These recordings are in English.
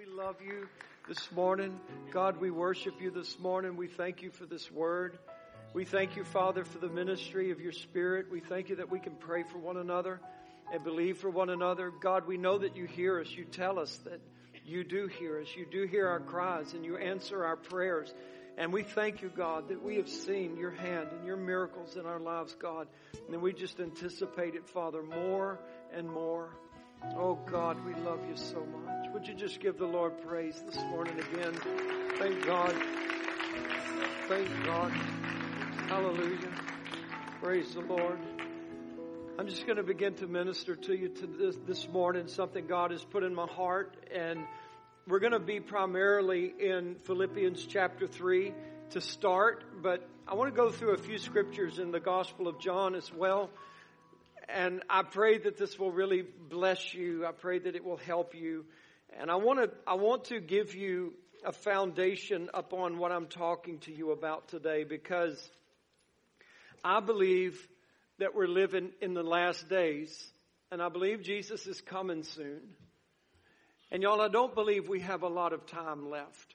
we love you this morning. God, we worship you this morning. We thank you for this word. We thank you, Father, for the ministry of your Spirit. We thank you that we can pray for one another and believe for one another. God, we know that you hear us. You tell us that you do hear us. You do hear our cries and you answer our prayers. And we thank you, God, that we have seen your hand and your miracles in our lives, God. And we just anticipate it, Father, more and more. Oh, God, we love you so much. Would you just give the Lord praise this morning again? Thank God. Thank God. Hallelujah. Praise the Lord. I'm just going to begin to minister to you this morning, something God has put in my heart. And we're going to be primarily in Philippians chapter 3 to start. But I want to go through a few scriptures in the Gospel of John as well. And I pray that this will really bless you. I pray that it will help you. And I want to give you a foundation upon what I'm talking to you about today, because I believe that we're living in the last days, and I believe Jesus is coming soon. And y'all, I don't believe we have a lot of time left.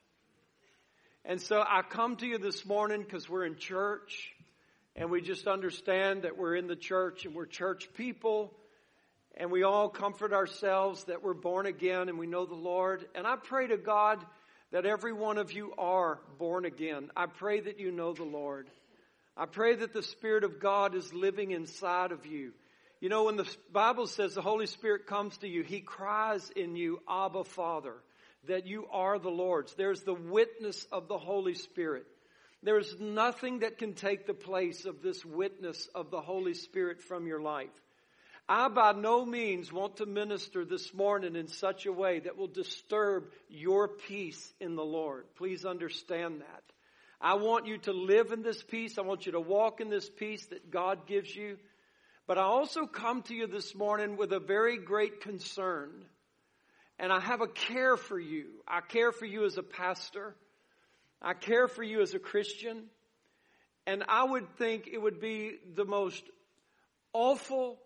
And so I come to you this morning because we're in church. And we just understand that we're in the church and we're church people. And we all comfort ourselves that we're born again and we know the Lord. And I pray to God that every one of you are born again. I pray that you know the Lord. I pray that the Spirit of God is living inside of you. You know, when the Bible says the Holy Spirit comes to you, He cries in you, Abba, Father, that you are the Lord's. There's the witness of the Holy Spirit. There's nothing that can take the place of this witness of the Holy Spirit from your life. I by no means want to minister this morning in such a way that will disturb your peace in the Lord. Please understand that. I want you to live in this peace. I want you to walk in this peace that God gives you. But I also come to you this morning with a very great concern. And I have a care for you. I care for you as a pastor. I care for you as a Christian, and I would think it would be the most awful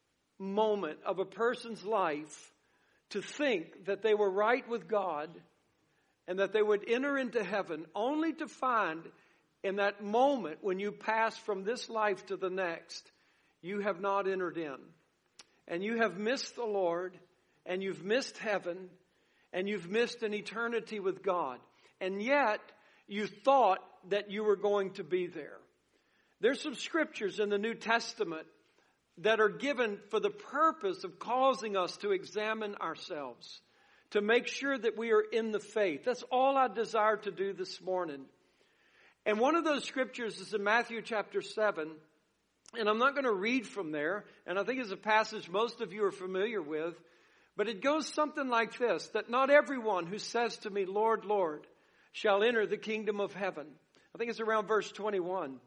moment of a person's life to think that they were right with God and that they would enter into heaven only to find in that moment when you pass from this life to the next, you have not entered in. And you have missed the Lord, and you've missed heaven, and you've missed an eternity with God. And yet, you thought that you were going to be there. There's some scriptures in the New Testament that are given for the purpose of causing us to examine ourselves, to make sure that we are in the faith. That's all I desire to do this morning. And one of those scriptures is in Matthew chapter 7. And I'm not going to read from there. And I think it's a passage most of you are familiar with. But it goes something like this, that not everyone who says to me, Lord, Lord, shall enter the kingdom of heaven. I think it's around verse 21.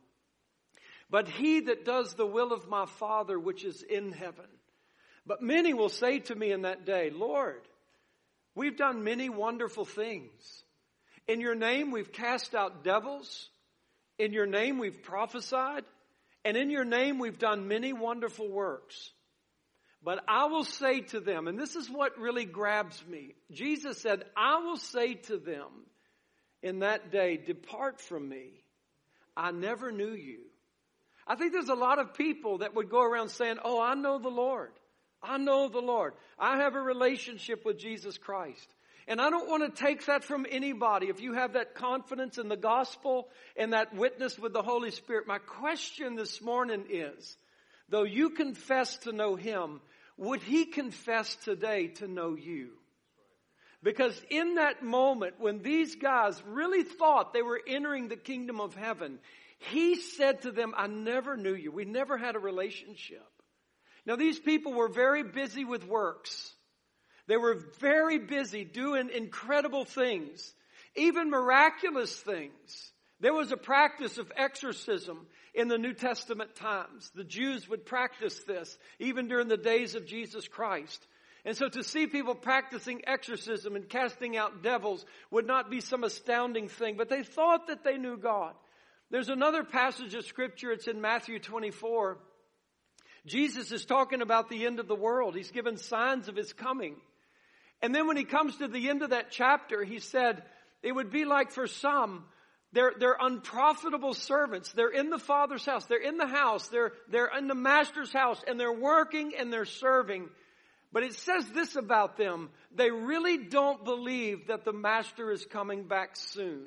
But he that does the will of my Father which is in heaven. But many will say to me in that day, Lord, we've done many wonderful things. In your name we've cast out devils. In your name we've prophesied. And in your name we've done many wonderful works. But I will say to them, and this is what really grabs me. Jesus said, I will say to them, in that day, depart from me. I never knew you. I think there's a lot of people that would go around saying, oh, I know the Lord. I know the Lord. I have a relationship with Jesus Christ. And I don't want to take that from anybody. If you have that confidence in the gospel and that witness with the Holy Spirit, my question this morning is, though you confess to know Him, would He confess today to know you? Because in that moment when these guys really thought they were entering the kingdom of heaven, He said to them, I never knew you. We never had a relationship. Now these people were very busy with works. They were very busy doing incredible things, even miraculous things. There was a practice of exorcism in the New Testament times. The Jews would practice this even during the days of Jesus Christ. And so to see people practicing exorcism and casting out devils would not be some astounding thing, but they thought that they knew God. There's another passage of scripture, it's in Matthew 24. Jesus is talking about the end of the world. He's given signs of His coming. And then when he comes to the end of that chapter, he said, it would be like for some, they're unprofitable servants. They're in the Father's house. They're in the house. They're in the Master's house, and they're working and they're serving. But it says this about them. They really don't believe that the Master is coming back soon.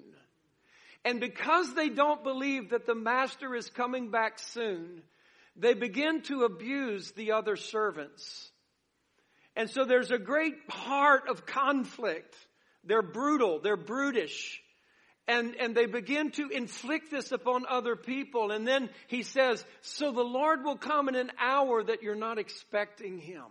And because they don't believe that the Master is coming back soon, they begin to abuse the other servants. And so there's a great heart of conflict. They're brutal. They're brutish. And they begin to inflict this upon other people. And then he says, so the Lord will come in an hour that you're not expecting him.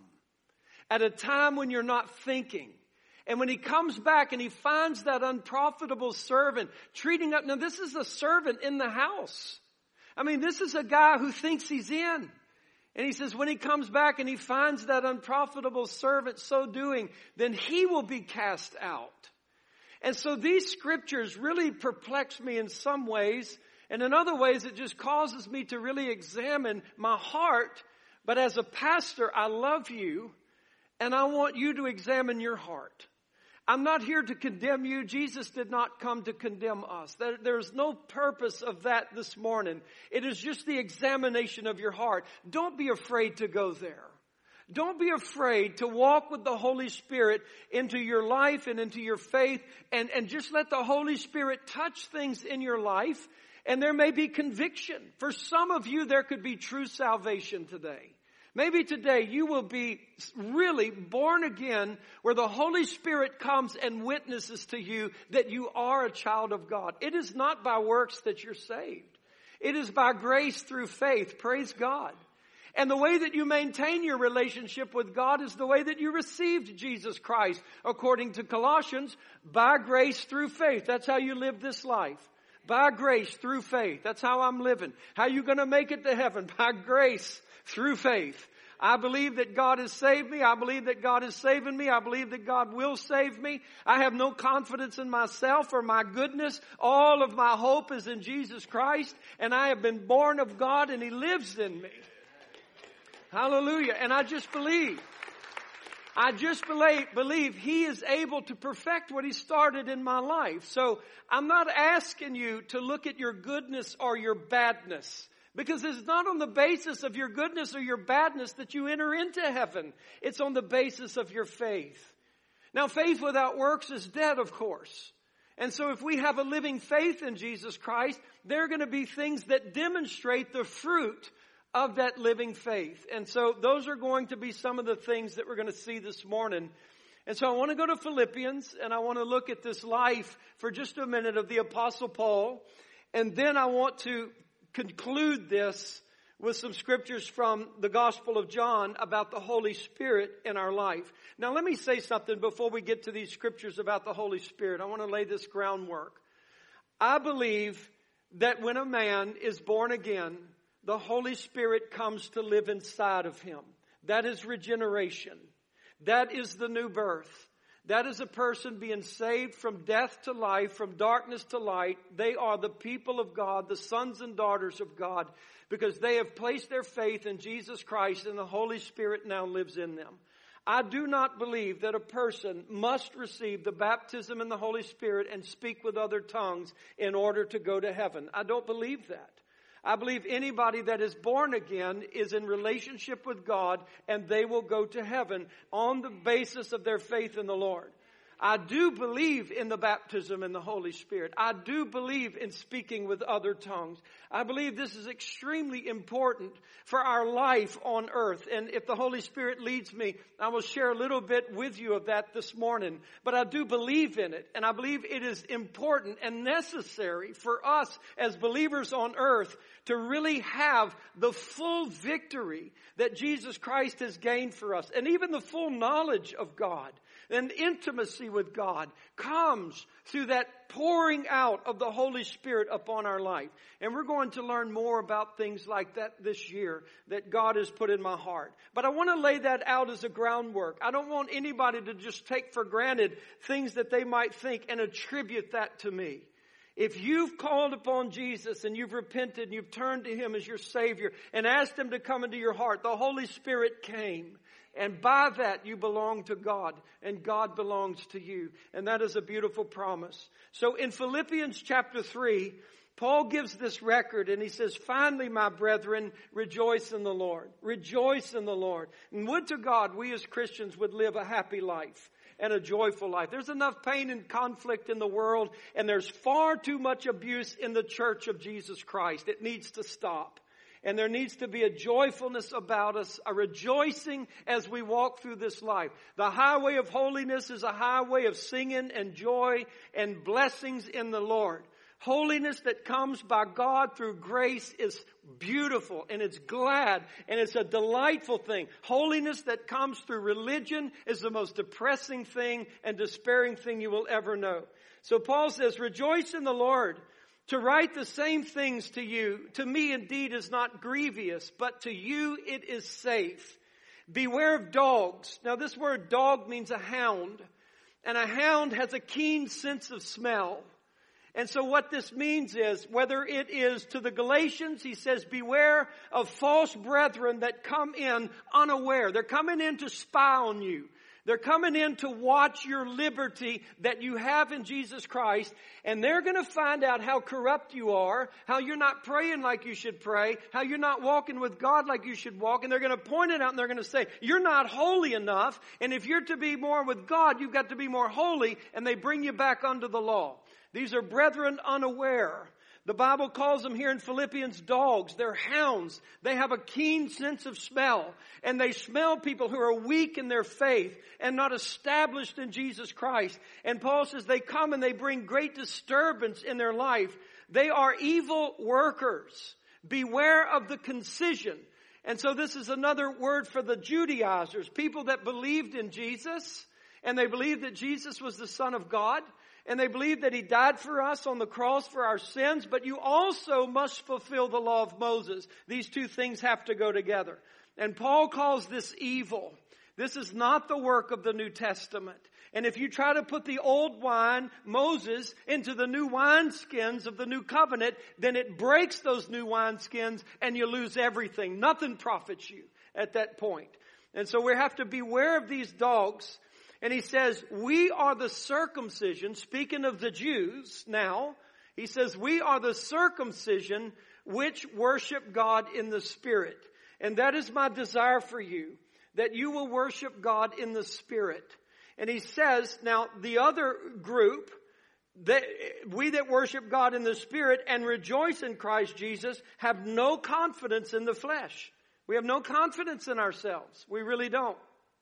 At a time when you're not thinking. And when he comes back and he finds that unprofitable servant treating up. Now this is a servant in the house. I mean, this is a guy who thinks he's in. And he says when he comes back and he finds that unprofitable servant so doing, then he will be cast out. And so these scriptures really perplex me in some ways. And in other ways, it just causes me to really examine my heart. But as a pastor, I love you. And I want you to examine your heart. I'm not here to condemn you. Jesus did not come to condemn us. There's no purpose of that this morning. It is just the examination of your heart. Don't be afraid to go there. Don't be afraid to walk with the Holy Spirit into your life and into your faith. And just let the Holy Spirit touch things in your life. And there may be conviction. For some of you, there could be true salvation today. Maybe today you will be really born again where the Holy Spirit comes and witnesses to you that you are a child of God. It is not by works that you're saved. It is by grace through faith. Praise God. And the way that you maintain your relationship with God is the way that you received Jesus Christ, according to Colossians, by grace through faith. That's how you live this life. By grace through faith. That's how I'm living. How are you going to make it to heaven? By grace through faith. I believe that God has saved me. I believe that God is saving me. I believe that God will save me. I have no confidence in myself or my goodness. All of my hope is in Jesus Christ. And I have been born of God and He lives in me. Hallelujah. And I just believe He is able to perfect what He started in my life. So I'm not asking you to look at your goodness or your badness. Because it's not on the basis of your goodness or your badness that you enter into heaven. It's on the basis of your faith. Now, faith without works is dead, of course. And so if we have a living faith in Jesus Christ, there are going to be things that demonstrate the fruit of that living faith. And so those are going to be some of the things that we're going to see this morning. And so I want to go to Philippians, and I want to look at this life for just a minute of the Apostle Paul. And then I want to conclude this with some scriptures from the Gospel of John about the Holy Spirit in our life. Now let me say something before we get to these scriptures about the Holy Spirit. I want to lay this groundwork. I believe that when a man is born again, the Holy Spirit comes to live inside of him. That is regeneration. That is the new birth. That is a person being saved from death to life, from darkness to light. They are the people of God, the sons and daughters of God, because they have placed their faith in Jesus Christ and the Holy Spirit now lives in them. I do not believe that a person must receive the baptism in the Holy Spirit and speak with other tongues in order to go to heaven. I don't believe that. I believe anybody that is born again is in relationship with God and they will go to heaven on the basis of their faith in the Lord. I do believe in the baptism in the Holy Spirit. I do believe in speaking with other tongues. I believe this is extremely important for our life on earth. And if the Holy Spirit leads me, I will share a little bit with you of that this morning. But I do believe in it. And I believe it is important and necessary for us as believers on earth to really have the full victory that Jesus Christ has gained for us. And even the full knowledge of God. And intimacy with God comes through that pouring out of the Holy Spirit upon our life. And we're going to learn more about things like that this year that God has put in my heart. But I want to lay that out as a groundwork. I don't want anybody to just take for granted things that they might think and attribute that to me. If you've called upon Jesus and you've repented and you've turned to Him as your Savior and asked Him to come into your heart, the Holy Spirit came. And by that, you belong to God, and God belongs to you. And that is a beautiful promise. So in Philippians chapter 3, Paul gives this record, and he says, finally, my brethren, rejoice in the Lord. Rejoice in the Lord. And would to God we as Christians would live a happy life and a joyful life. There's enough pain and conflict in the world, and there's far too much abuse in the church of Jesus Christ. It needs to stop. And there needs to be a joyfulness about us, a rejoicing as we walk through this life. The highway of holiness is a highway of singing and joy and blessings in the Lord. Holiness that comes by God through grace is beautiful, and it's glad, and it's a delightful thing. Holiness that comes through religion is the most depressing thing and despairing thing you will ever know. So Paul says, rejoice in the Lord. To write the same things to you, to me indeed is not grievous, but to you it is safe. Beware of dogs. Now this word dog means a hound, and a hound has a keen sense of smell. And so what this means is, whether it is to the Galatians, he says, beware of false brethren that come in unaware. They're coming in to spy on you. They're coming in to watch your liberty that you have in Jesus Christ, and they're going to find out how corrupt you are, how you're not praying like you should pray, how you're not walking with God like you should walk, and they're going to point it out and they're going to say, you're not holy enough, and if you're to be more with God, you've got to be more holy, and they bring you back under the law. These are brethren unaware. The Bible calls them here in Philippians dogs. They're hounds. They have a keen sense of smell. And they smell people who are weak in their faith and not established in Jesus Christ. And Paul says they come and they bring great disturbance in their life. They are evil workers. Beware of the concision. And so this is another word for the Judaizers, people that believed in Jesus, and they believed that Jesus was the Son of God. And they believe that He died for us on the cross for our sins, but you also must fulfill the law of Moses. These two things have to go together. And Paul calls this evil. This is not the work of the New Testament. And if you try to put the old wine, Moses, into the new wineskins of the new covenant, then it breaks those new wineskins and you lose everything. Nothing profits you at that point. And so we have to beware of these dogs. And he says, we are the circumcision, speaking of the Jews now, he says, we are the circumcision which worship God in the Spirit. And that is my desire for you, that you will worship God in the Spirit. And he says, now the other group, that we that worship God in the Spirit and rejoice in Christ Jesus have no confidence in the flesh. We have no confidence in ourselves. We really don't.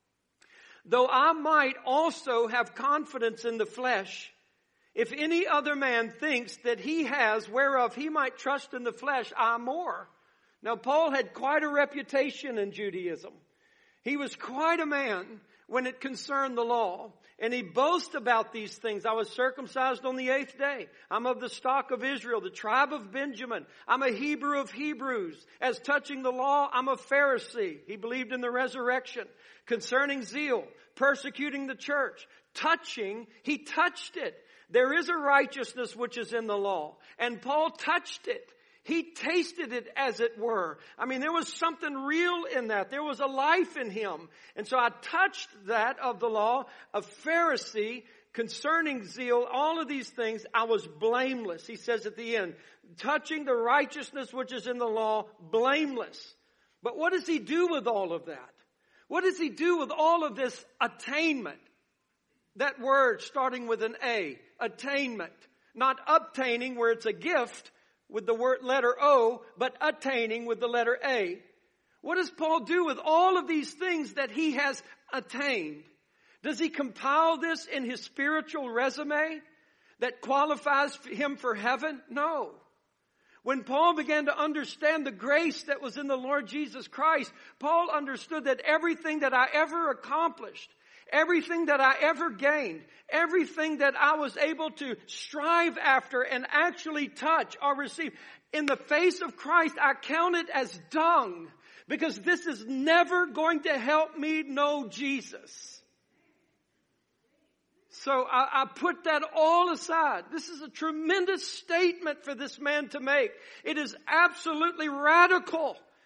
Though I might also have confidence in the flesh, if any other man thinks that he has whereof he might trust in the flesh, I more. Now Paul had quite a reputation in Judaism. He was quite a man when it concerned the law. And he boasts about these things. I was circumcised on the 8th day. I'm of the stock of Israel, the tribe of Benjamin. I'm a Hebrew of Hebrews. As touching the law, I'm a Pharisee. He believed in the resurrection. Concerning zeal, persecuting the church. Touching, he touched it. There is a righteousness which is in the law. And Paul touched it. He tasted it, as it were. I mean, there was something real in that. There was a life in him. And so I touched that of the law, a Pharisee, concerning zeal, all of these things, I was blameless. He says at the end, touching the righteousness which is in the law, blameless. But what does he do with all of that? What does he do with all of this attainment? That word starting with an A, attainment. Not obtaining where it's a gift, with the word letter O, but attaining with the letter A. What does Paul do with all of these things that he has attained? Does he compile this in his spiritual resume that qualifies him for heaven? No. When Paul began to understand the grace that was in the Lord Jesus Christ, Paul understood that everything that I ever accomplished, everything that I ever gained, everything that I was able to strive after and actually touch or receive, in the face of Christ, I count it as dung, because this is never going to help me know Jesus. So I put that all aside. This is a tremendous statement for this man to make. It is absolutely radical.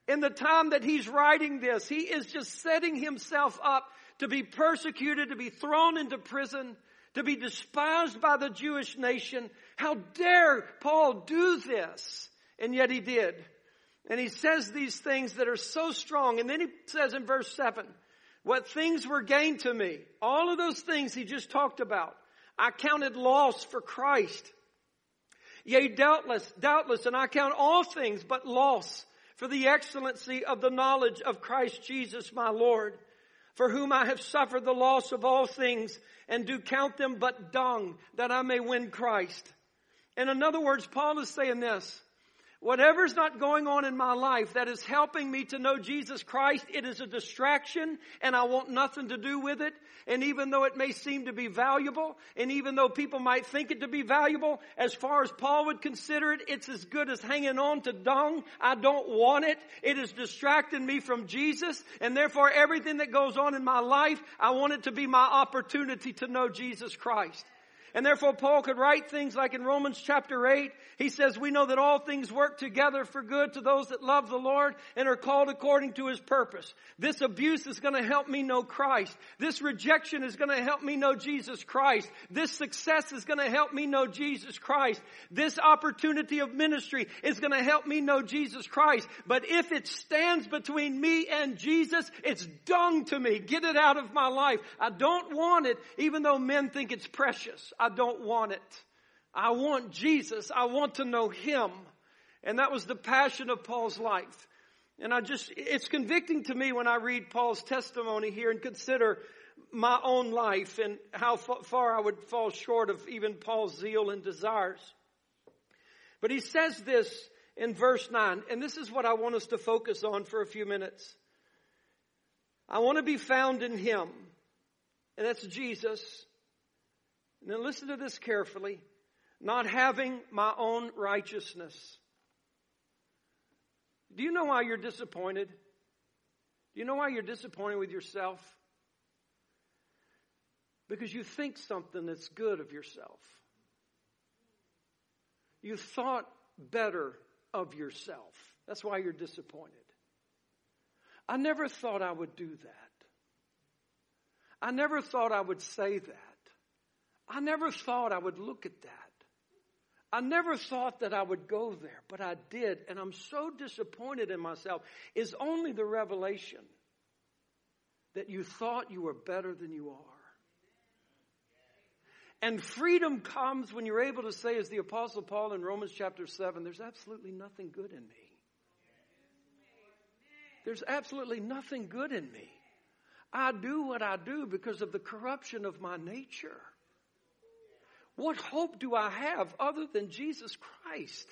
In the time that he's writing this, he is just setting himself up to be persecuted, to be thrown into prison, to be despised by the Jewish nation. How dare Paul do this? And yet he did. And he says these things that are so strong. And then he says in verse 7, what things were gained to me. All of those things he just talked about. I counted loss for Christ. Yea, doubtless, and I count all things but loss for the excellency of the knowledge of Christ Jesus my Lord, for whom I have suffered the loss of all things, and do count them but dung, that I may win Christ. And in other words, Paul is saying this. Whatever's not going on in my life that is helping me to know Jesus Christ, it is a distraction and I want nothing to do with it. And even though it may seem to be valuable, and even though people might think it to be valuable, as far as Paul would consider it, it's as good as hanging on to dung. I don't want it. It is distracting me from Jesus. And therefore everything that goes on in my life, I want it to be my opportunity to know Jesus Christ. And therefore Paul could write things like in Romans chapter 8, he says, we know that all things work together for good to those that love the Lord and are called according to his purpose. This abuse is going to help me know Christ. This rejection is going to help me know Jesus Christ. This success is going to help me know Jesus Christ. This opportunity of ministry is going to help me know Jesus Christ. But if it stands between me and Jesus, it's dung to me. Get it out of my life. I don't want it, even though men think it's precious. I don't want it. I want Jesus. I want to know him. And that was the passion of Paul's life. And it's convicting to me when I read Paul's testimony here and consider my own life and how far I would fall short of even Paul's zeal and desires. But he says this in verse 9, and this is what I want us to focus on for a few minutes. I want to be found in him, and that's Jesus. Now listen to this carefully. Not having my own righteousness. Do you know why you're disappointed? Do you know why you're disappointed with yourself? Because you think something that's good of yourself. You thought better of yourself. That's why you're disappointed. I never thought I would do that. I never thought I would say that. I never thought I would look at that. I never thought that I would go there, but I did. And I'm so disappointed in myself. Is only the revelation that you thought you were better than you are. And freedom comes when you're able to say, as the Apostle Paul in Romans chapter 7, there's absolutely nothing good in me. There's absolutely nothing good in me. I do what I do because of the corruption of my nature. What hope do I have other than Jesus Christ?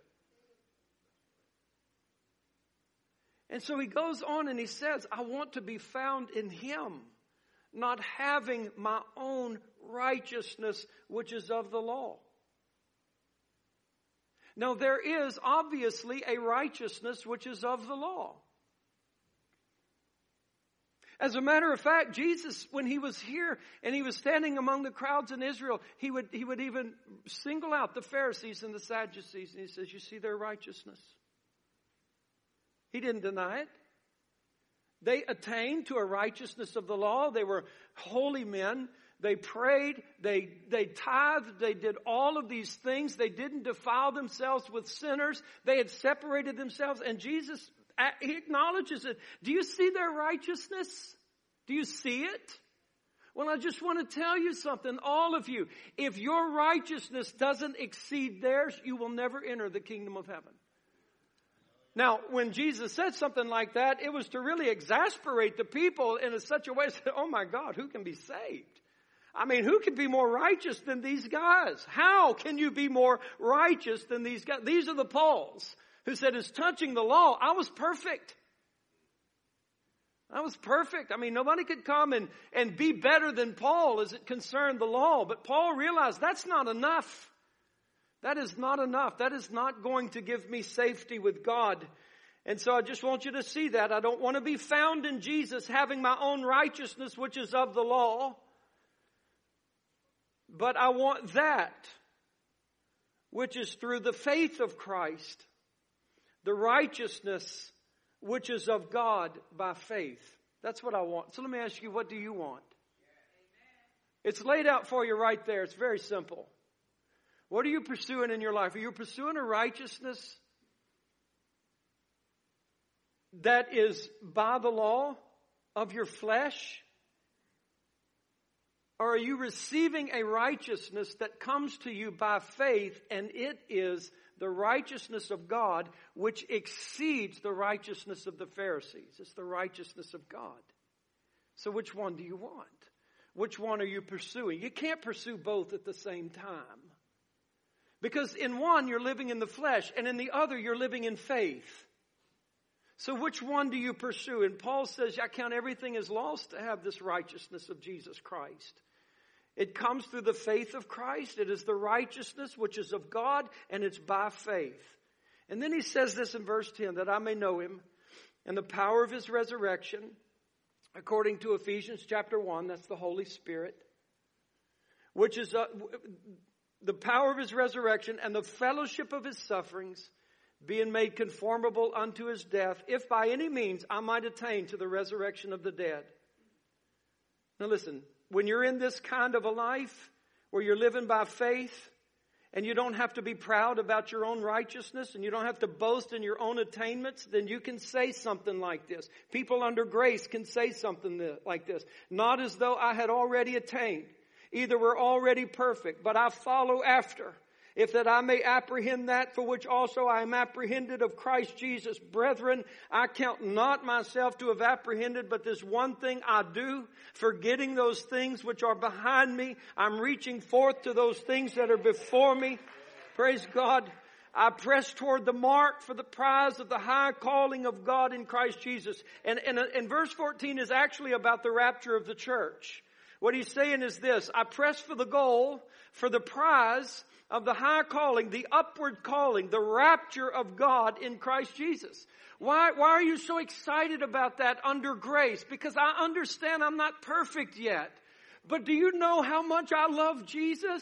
And so he goes on and he says, I want to be found in him, not having my own righteousness, which is of the law. Now there is obviously a righteousness which is of the law. As a matter of fact, Jesus, when he was here and he was standing among the crowds in Israel, he would even single out the Pharisees and the Sadducees. And he says, you see their righteousness. He didn't deny it. They attained to a righteousness of the law. They were holy men. They prayed. They tithed. They did all of these things. They didn't defile themselves with sinners. They had separated themselves. And Jesus, he acknowledges it. Do you see their righteousness? Do you see it? Well, I just want to tell you something, all of you. If your righteousness doesn't exceed theirs, you will never enter the kingdom of heaven. Now, when Jesus said something like that, it was to really exasperate the people in such a way that, oh my God, who can be saved? I mean, who can be more righteous than these guys? How can you be more righteous than these guys? These are the Pauls who said, as touching the law, I was perfect. I was perfect. I mean, nobody could come and be better than Paul as it concerned the law. But Paul realized that's not enough. That is not enough. That is not going to give me safety with God. And so I just want you to see that. I don't want to be found in Jesus having my own righteousness, which is of the law. But I want that which is through the faith of Christ, the righteousness which is of God by faith. That's what I want. So let me ask you, what do you want? It's laid out for you right there. It's very simple. What are you pursuing in your life? Are you pursuing a righteousness that is by the law of your flesh? Or are you receiving a righteousness that comes to you by faith, and it is the righteousness of God, which exceeds the righteousness of the Pharisees? It's the righteousness of God. So which one do you want? Which one are you pursuing? You can't pursue both at the same time. Because in one, you're living in the flesh, and in the other, you're living in faith. So which one do you pursue? And Paul says, I count everything as lost to have this righteousness of Jesus Christ. It comes through the faith of Christ. It is the righteousness which is of God, and it's by faith. And then he says this in verse 10, that I may know him and the power of his resurrection, according to Ephesians chapter 1, that's the Holy Spirit, which is the power of his resurrection and the fellowship of his sufferings, being made conformable unto his death, if by any means I might attain to the resurrection of the dead. Now listen, when you're in this kind of a life where you're living by faith, and you don't have to be proud about your own righteousness, and you don't have to boast in your own attainments, then you can say something like this. People under grace can say something like this. Not as though I had already attained. Either we're already perfect, but I follow after, if that I may apprehend that for which also I am apprehended of Christ Jesus. Brethren, I count not myself to have apprehended, but this one thing I do, forgetting those things which are behind me, I'm reaching forth to those things that are before me. Praise God. I press toward the mark for the prize of the high calling of God in Christ Jesus. And verse 14 is actually about the rapture of the church. What he's saying is this: I press for the goal, for the prize of the high calling, the upward calling, the rapture of God in Christ Jesus. Why are you so excited about that under grace? Because I understand I'm not perfect yet. But do you know how much I love Jesus?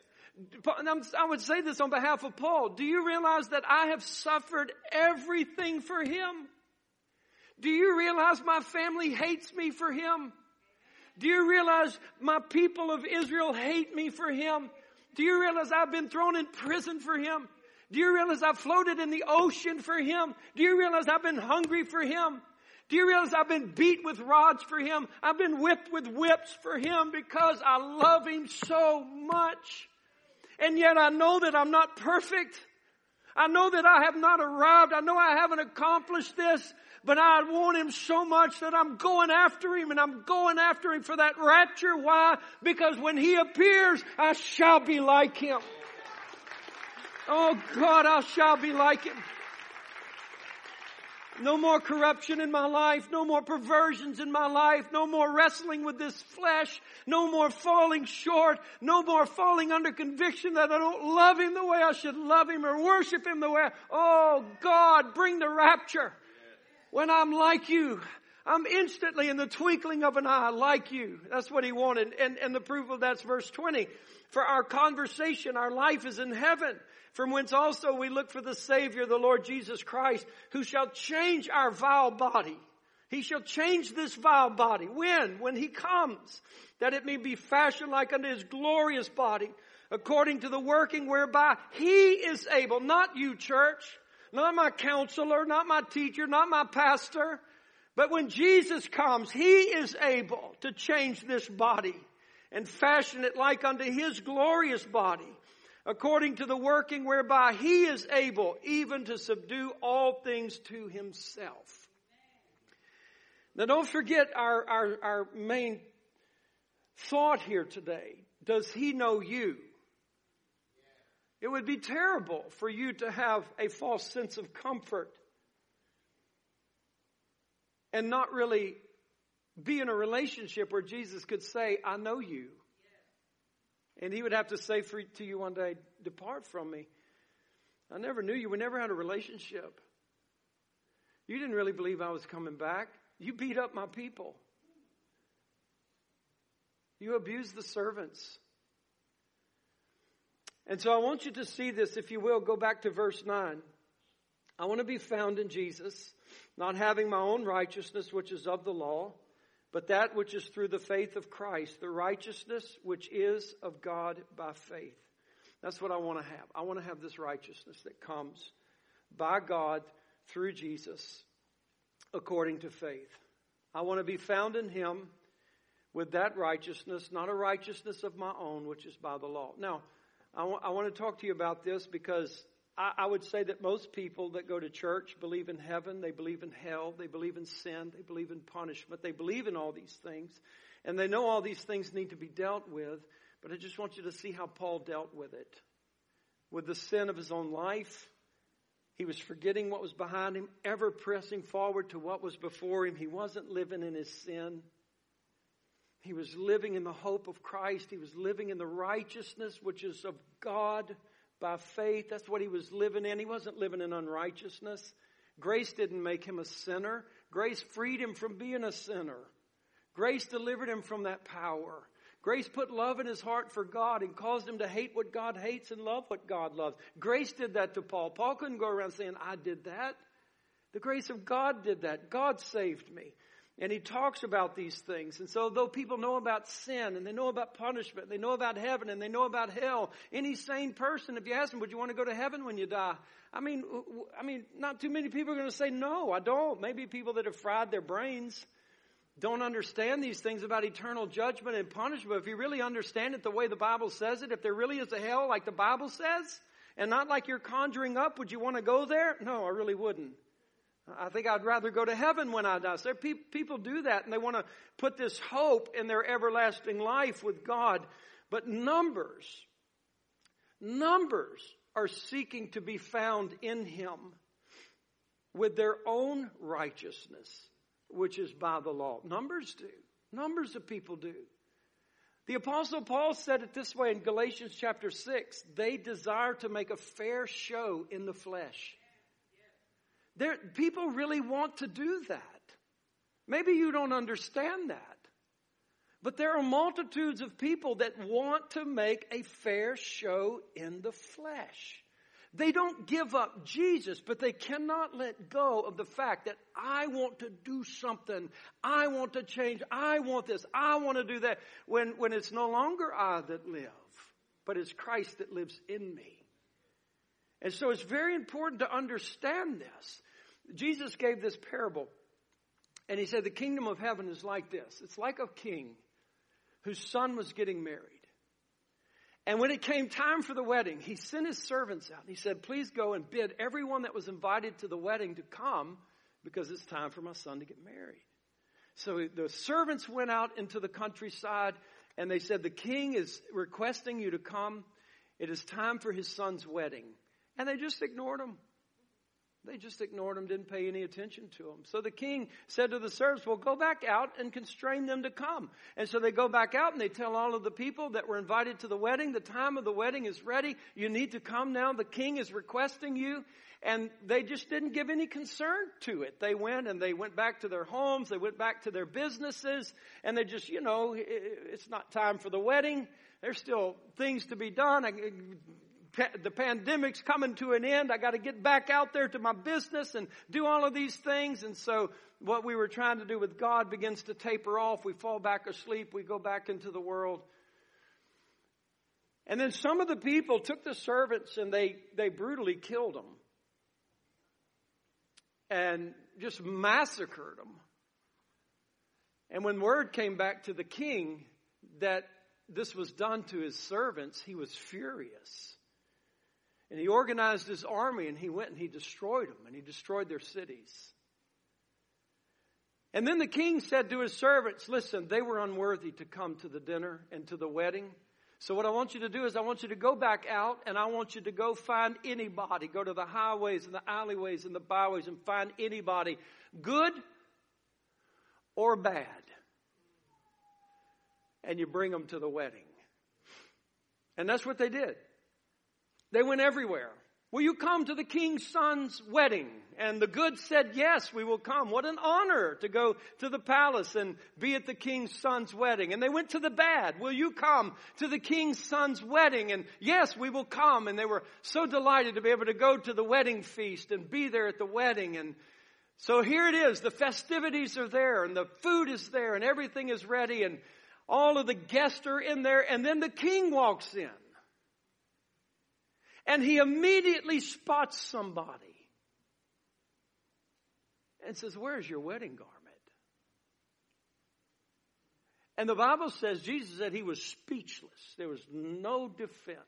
I would say this on behalf of Paul. Do you realize that I have suffered everything for him? Do you realize my family hates me for him? Do you realize my people of Israel hate me for him? Do you realize I've been thrown in prison for him? Do you realize I've floated in the ocean for him? Do you realize I've been hungry for him? Do you realize I've been beat with rods for him? I've been whipped with whips for him because I love him so much. And yet I know that I'm not perfect. I know that I have not arrived. I know I haven't accomplished this. But I want him so much that I'm going after him, and I'm going after him for that rapture. Why? Because when he appears, I shall be like him. Oh God, I shall be like him. No more corruption in my life. No more perversions in my life. No more wrestling with this flesh. No more falling short. No more falling under conviction that I don't love him the way I should love him or worship him the way oh God, bring the rapture. When I'm like you, I'm instantly in the twinkling of an eye like you. That's what he wanted. And the proof of that's verse 20. For our conversation, our life is in heaven, from whence also we look for the Savior, the Lord Jesus Christ, who shall change our vile body. He shall change this vile body. When? When he comes, that it may be fashioned like unto his glorious body, according to the working whereby he is able, not you, church, not my counselor, not my teacher, not my pastor. But when Jesus comes, he is able to change this body and fashion it like unto his glorious body, according to the working whereby he is able even to subdue all things to himself. Now don't forget our main thought here today. Does he know you? It would be terrible for you to have a false sense of comfort and not really be in a relationship where Jesus could say, I know you. And he would have to say to you one day, depart from me. I never knew you. We never had a relationship. You didn't really believe I was coming back. You beat up my people. You abused the servants. And so I want you to see this, if you will. Go back to verse 9. I want to be found in Jesus. not having my own righteousness, which is of the law, but that which is through the faith of Christ, the righteousness which is of God by faith. That's what I want to have. I want to have this righteousness that comes by God through Jesus according to faith. I want to be found in Him with that righteousness, not a righteousness of my own, which is by the law. Now, I want to talk to you about this because I would say that most people that go to church believe in heaven, they believe in hell, they believe in sin, they believe in punishment, they believe in all these things, and they know all these things need to be dealt with, but I just want you to see how Paul dealt with it. With the sin of his own life, he was forgetting what was behind him, ever pressing forward to what was before him. He wasn't living in his sin. He was living in the hope of Christ. He was living in the righteousness which is of God by faith. That's what he was living in. He wasn't living in unrighteousness. Grace didn't make him a sinner. Grace freed him from being a sinner. Grace delivered him from that power. Grace put love in his heart for God and caused him to hate what God hates and love what God loves. Grace did that to Paul. Paul couldn't go around saying, I did that. The grace of God did that. God saved me. And he talks about these things. And so though people know about sin and they know about punishment, and they know about heaven and they know about hell, any sane person, if you ask them, would you want to go to heaven when you die? I mean, not too many people are going to say, no, I don't. Maybe people that have fried their brains don't understand these things about eternal judgment and punishment. If you really understand it the way the Bible says it, if there really is a hell like the Bible says, and not like you're conjuring up, would you want to go there? No, I really wouldn't. I think I'd rather go to heaven when I die. So people do that, and they want to put this hope in their everlasting life with God. But numbers are seeking to be found in Him with their own righteousness, which is by the law. Numbers do. Numbers of people do. The Apostle Paul said it this way in Galatians chapter 6. They desire to make a fair show in the flesh. People really want to do that. Maybe you don't understand that. But there are multitudes of people that want to make a fair show in the flesh. They don't give up Jesus, but they cannot let go of the fact that I want to do something. I want to change. I want this. I want to do that. When it's no longer I that live, but it's Christ that lives in me. And so it's very important to understand this. Jesus gave this parable, and he said the kingdom of heaven is like this. It's like a king whose son was getting married. And when it came time for the wedding, he sent his servants out. He said, please go and bid everyone that was invited to the wedding to come because it's time for my son to get married. So the servants went out into the countryside and they said, the king is requesting you to come. It is time for his son's wedding. And they just ignored him. They just ignored him, didn't pay any attention to him. So the king said to the servants, well, go back out and constrain them to come. And so they go back out and they tell all of the people that were invited to the wedding, the time of the wedding is ready. You need to come now. The king is requesting you. And they just didn't give any concern to it. They went back to their homes. They went back to their businesses. And they just, it's not time for the wedding. There's still things to be done. The pandemic's coming to an end. I got to get back out there to my business and do all of these things. And so what we were trying to do with God begins to taper off. We fall back asleep. We go back into the world. And then some of the people took the servants and they brutally killed them. And just massacred them. And when word came back to the king that this was done to his servants, he was furious. And he organized his army and he went and he destroyed them and he destroyed their cities. And then the king said to his servants, listen, they were unworthy to come to the dinner and to the wedding. So what I want you to do is I want you to go back out and I want you to go find anybody. Go to the highways and the alleyways and the byways and find anybody, good or bad. And you bring them to the wedding. And that's what they did. They went everywhere. Will you come to the king's son's wedding? And the good said, yes, we will come. What an honor to go to the palace and be at the king's son's wedding. And they went to the bad. Will you come to the king's son's wedding? And yes, we will come. And they were so delighted to be able to go to the wedding feast and be there at the wedding. And So here it is. The festivities are there and the food is there and everything is ready and all of the guests are in there. And then the king walks in. And he immediately spots somebody. And says, where's your wedding garment? And the Bible says, Jesus said he was speechless. There was no defense.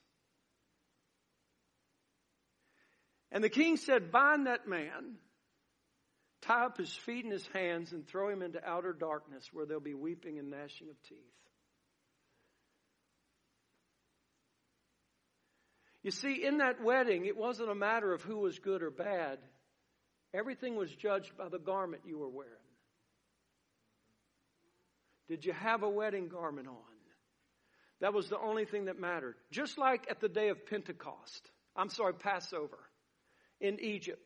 And the king said, bind that man, tie up his feet and his hands, and throw him into outer darkness where there'll be weeping and gnashing of teeth. You see, in that wedding, it wasn't a matter of who was good or bad. Everything was judged by the garment you were wearing. Did you have a wedding garment on? That was the only thing that mattered. Just like at the day of Passover in Egypt.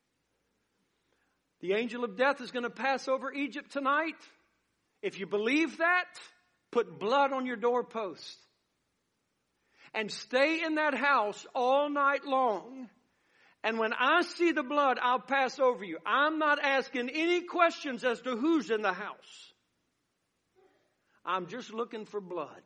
The angel of death is going to pass over Egypt tonight. If you believe that, put blood on your doorpost. And stay in that house all night long. And when I see the blood, I'll pass over you. I'm not asking any questions as to who's in the house. I'm just looking for blood.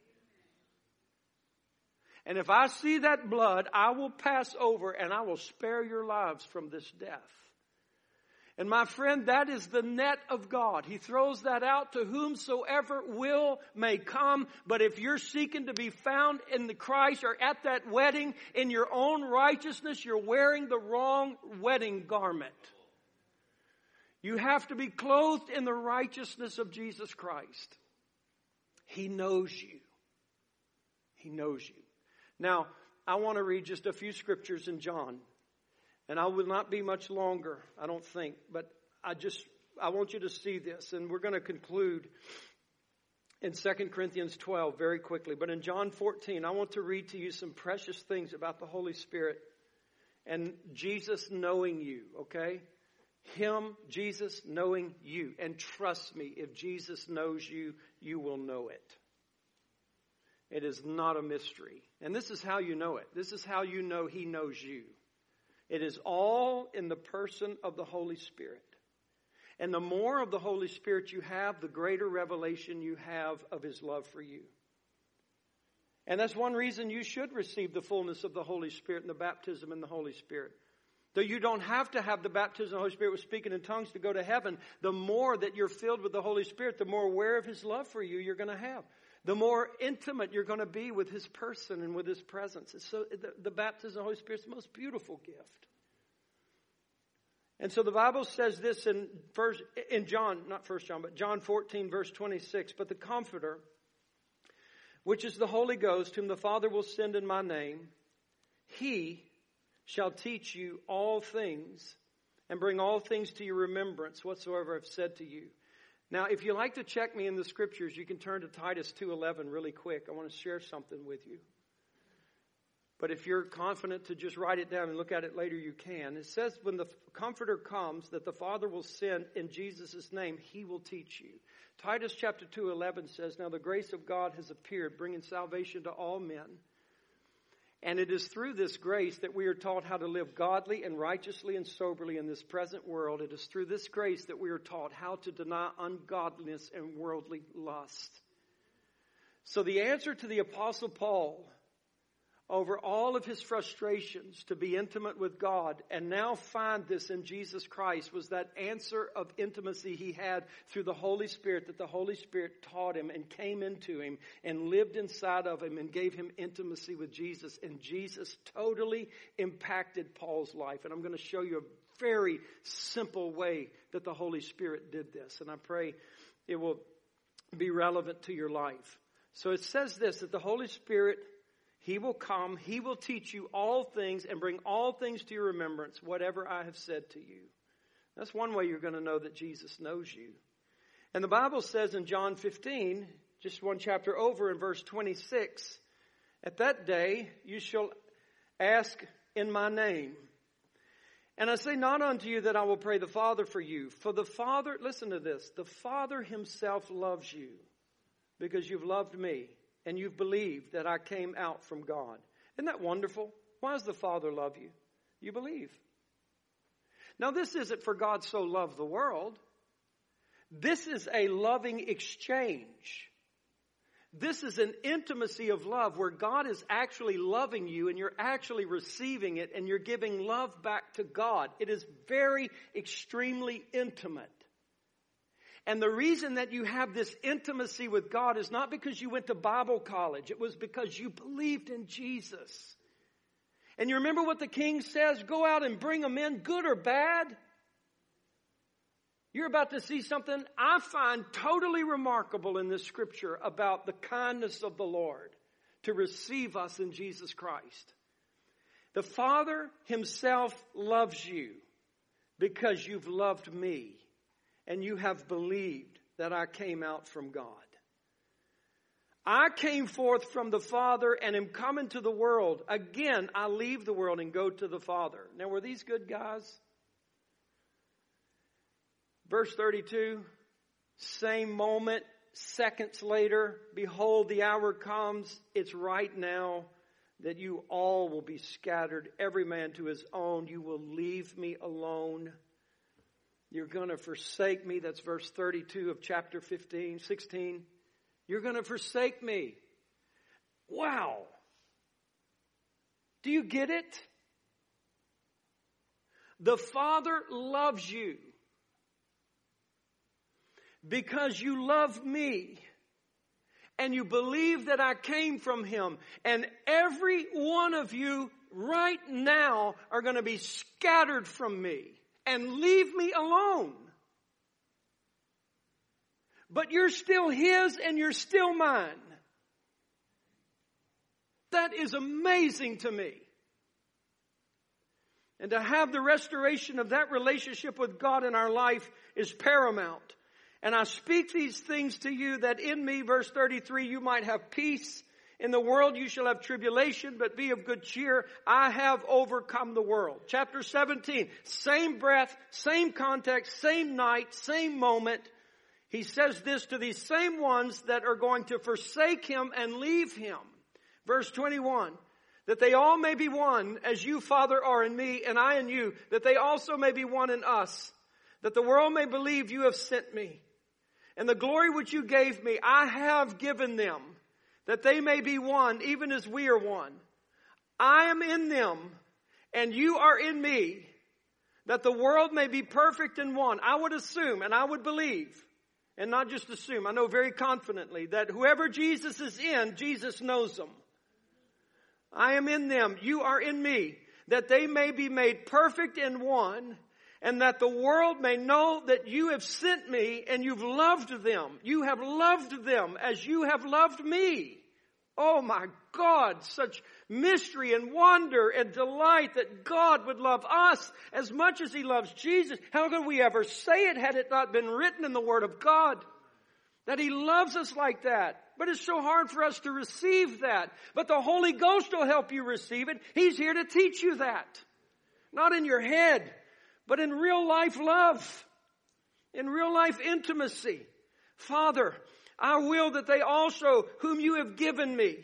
And if I see that blood, I will pass over and I will spare your lives from this death. And my friend, that is the net of God. He throws that out to whomsoever will may come. But if you're seeking to be found in the Christ or at that wedding in your own righteousness, you're wearing the wrong wedding garment. You have to be clothed in the righteousness of Jesus Christ. He knows you. He knows you. Now, I want to read just a few scriptures in John. And I will not be much longer, I don't think. But I want you to see this. And we're going to conclude in 2 Corinthians 12 very quickly. But in John 14, I want to read to you some precious things about the Holy Spirit and Jesus knowing you, okay? Him, Jesus, knowing you. And trust me, if Jesus knows you, you will know it. It is not a mystery. And this is how you know it. This is how you know He knows you. It is all in the person of the Holy Spirit. And the more of the Holy Spirit you have, the greater revelation you have of His love for you. And that's one reason you should receive the fullness of the Holy Spirit and the baptism in the Holy Spirit. Though you don't have to have the baptism of the Holy Spirit with speaking in tongues to go to heaven, the more that you're filled with the Holy Spirit, the more aware of His love for you you're going to have. The more intimate you're going to be with His person and with His presence. So the baptism of the Holy Spirit is the most beautiful gift. And so the Bible says this in John, not 1 John, but John 14, verse 26. But the Comforter, which is the Holy Ghost, whom the Father will send in my name, He shall teach you all things and bring all things to your remembrance whatsoever I've said to you. Now, if you like to check me in the scriptures, you can turn to Titus 2:11 really quick. I want to share something with you. But if you're confident to just write it down and look at it later, you can. It says when the Comforter comes that the Father will send in Jesus' name, He will teach you. Titus chapter 2:11 says, now the grace of God has appeared, bringing salvation to all men. And it is through this grace that we are taught how to live godly and righteously and soberly in this present world. It is through this grace that we are taught how to deny ungodliness and worldly lust. So the answer to the Apostle Paul over all of his frustrations to be intimate with God and now find this in Jesus Christ was that answer of intimacy he had through the Holy Spirit, that the Holy Spirit taught him and came into him and lived inside of him and gave him intimacy with Jesus. And Jesus totally impacted Paul's life. And I'm going to show you a very simple way that the Holy Spirit did this. And I pray it will be relevant to your life. So it says this, that the Holy Spirit, He will come, He will teach you all things and bring all things to your remembrance, whatever I have said to you. That's one way you're going to know that Jesus knows you. And the Bible says in John 15, just one chapter over in verse 26, at that day you shall ask in my name. And I say not unto you that I will pray the Father for you. For the Father, listen to this, the Father Himself loves you because you've loved me. And you've believed that I came out from God. Isn't that wonderful? Why does the Father love you? You believe. Now, this isn't for God so loved the world. This is a loving exchange. This is an intimacy of love where God is actually loving you and you're actually receiving it and you're giving love back to God. It is very extremely intimate. And the reason that you have this intimacy with God is not because you went to Bible college. It was because you believed in Jesus. And you remember what the king says? Go out and bring them in, good or bad. You're about to see something I find totally remarkable in this scripture about the kindness of the Lord to receive us in Jesus Christ. The Father himself loves you because you've loved me and you have believed that I came out from God. I came forth from the Father and am coming to the world. Again, I leave the world and go to the Father. Now, were these good guys? Verse 32, same moment, seconds later, behold, the hour comes, it's right now, that you all will be scattered, every man to his own. You will leave me alone. You're going to forsake me. That's verse 32 of chapter 16. You're going to forsake me. Wow. Do you get it? The Father loves you because you love me and you believe that I came from him. And every one of you right now are going to be scattered from me and leave me alone. But you're still his and you're still mine. That is amazing to me. And to have the restoration of that relationship with God in our life is paramount. And I speak these things to you that in me, verse 33, you might have peace. In the world you shall have tribulation, but be of good cheer. I have overcome the world. Chapter 17, same breath, same context, same night, same moment. He says this to these same ones that are going to forsake him and leave him. Verse 21, that they all may be one, as you, Father, are in me, and I in you, that they also may be one in us, that the world may believe you have sent me. And the glory which you gave me, I have given them, that they may be one, even as we are one. I am in them, and you are in me, that the world may be perfect in one. I would assume, and I would believe, and not just assume, I know very confidently, that whoever Jesus is in, Jesus knows them. I am in them, you are in me, that they may be made perfect in one, and that the world may know that you have sent me and you've loved them. You have loved them as you have loved me. Oh my God, such mystery and wonder and delight that God would love us as much as he loves Jesus. How could we ever say it had it not been written in the Word of God? That he loves us like that. But it's so hard for us to receive that. But the Holy Ghost will help you receive it. He's here to teach you that. Not in your head, but in real life love. In real life intimacy. Father, I will that they also, whom you have given me,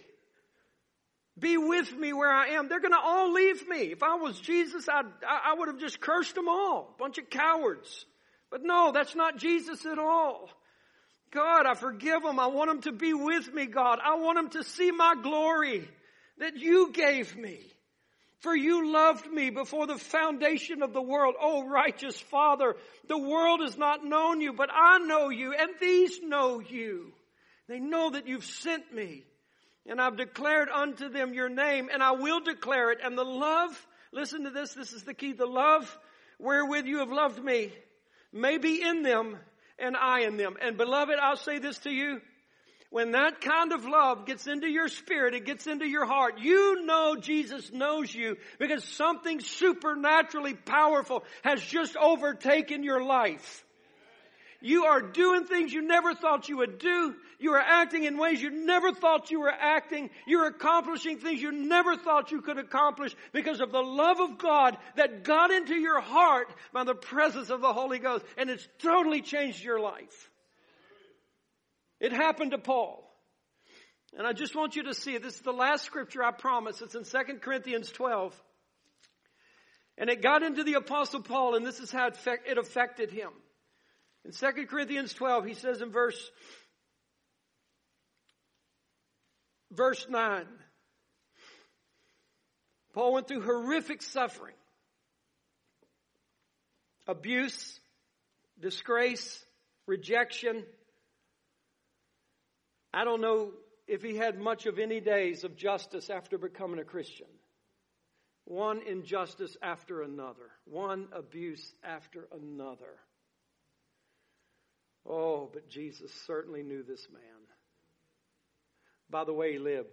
be with me where I am. They're going to all leave me. If I was Jesus, I would have just cursed them all. Bunch of cowards. But no, that's not Jesus at all. God, I forgive them. I want them to be with me, God. I want them to see my glory that you gave me. For you loved me before the foundation of the world. Oh, righteous Father, the world has not known you, but I know you, and these know you. They know that you've sent me, and I've declared unto them your name, and I will declare it. And the love, listen to this is the key, the love wherewith you have loved me may be in them, and I in them. And beloved, I'll say this to you. When that kind of love gets into your spirit, it gets into your heart, you know Jesus knows you because something supernaturally powerful has just overtaken your life. You are doing things you never thought you would do. You are acting in ways you never thought you were acting. You're accomplishing things you never thought you could accomplish because of the love of God that got into your heart by the presence of the Holy Ghost. And it's totally changed your life. It happened to Paul. And I just want you to see it. This is the last scripture, I promise. It's in 2 Corinthians 12. And it got into the Apostle Paul, and this is how it affected him. In 2 Corinthians 12, he says in verse 9, Paul went through horrific suffering, abuse, disgrace, rejection. I don't know if he had much of any days of justice after becoming a Christian. One injustice after another. One abuse after another. Oh, but Jesus certainly knew this man by the way he lived.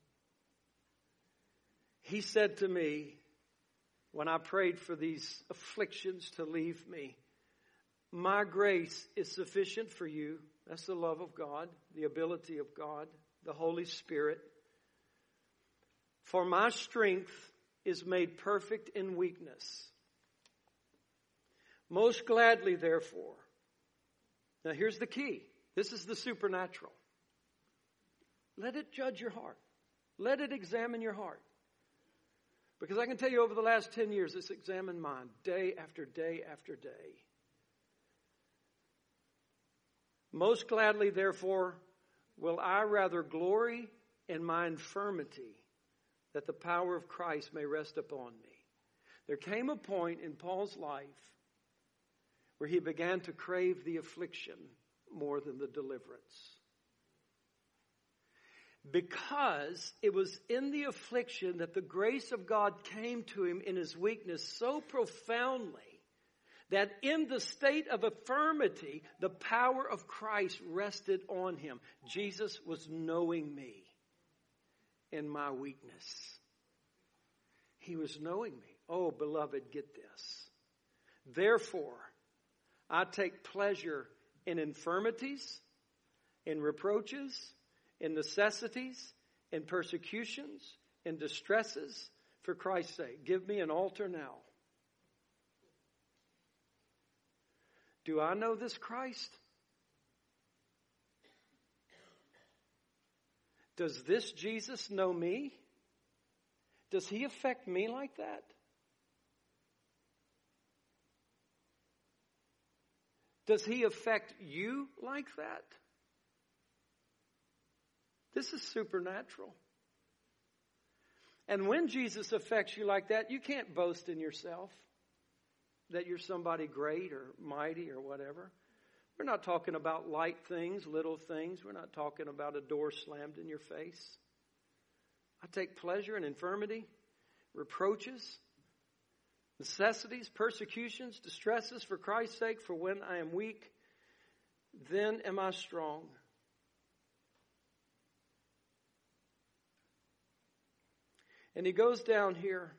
He said to me, when I prayed for these afflictions to leave me, my grace is sufficient for you. That's the love of God, the ability of God, the Holy Spirit. For my strength is made perfect in weakness. Most gladly, therefore. Now here's the key. This is the supernatural. Let it judge your heart. Let it examine your heart. Because I can tell you over the last 10 years, it's examined mine day after day after day. Most gladly, therefore, will I rather glory in my infirmity, that the power of Christ may rest upon me. There came a point in Paul's life where he began to crave the affliction more than the deliverance. Because it was in the affliction that the grace of God came to him in his weakness so profoundly that in the state of infirmity, the power of Christ rested on him. Jesus was knowing me in my weakness. He was knowing me. Oh, beloved, get this. Therefore, I take pleasure in infirmities, in reproaches, in necessities, in persecutions, in distresses, for Christ's sake. Give me an altar now. Do I know this Christ? Does this Jesus know me? Does he affect me like that? Does he affect you like that? This is supernatural. And when Jesus affects you like that, you can't boast in yourself that you're somebody great or mighty or whatever. We're not talking about light things, little things. We're not talking about a door slammed in your face. I take pleasure in infirmity, reproaches, necessities, persecutions, distresses for Christ's sake. For when I am weak, then am I strong. And he goes down here